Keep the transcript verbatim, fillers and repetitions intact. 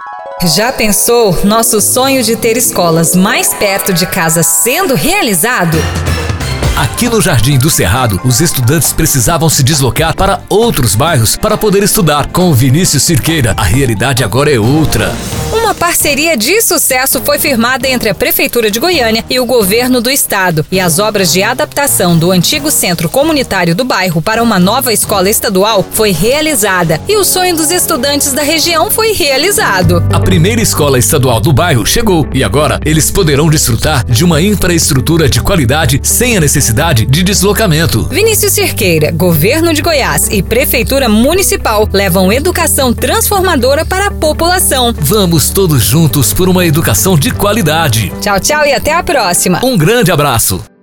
Já pensou nosso sonho de ter escolas mais perto de casa sendo realizado? Aqui no Jardim do Cerrado, os estudantes precisavam se deslocar para outros bairros para poder estudar. Com o Vinícius Cirqueira, a realidade agora é outra. Uma parceria de sucesso foi firmada entre a Prefeitura de Goiânia e o Governo do Estado, e as obras de adaptação do antigo centro comunitário do bairro para uma nova escola estadual foi realizada, e o sonho dos estudantes da região foi realizado. A primeira escola estadual do bairro chegou e agora eles poderão desfrutar de uma infraestrutura de qualidade sem a necessidade de deslocamento. Vinícius Cirqueira, Governo de Goiás e Prefeitura Municipal levam educação transformadora para a população. Vamos todos juntos por uma educação de qualidade. Tchau, tchau e até a próxima. Um grande abraço.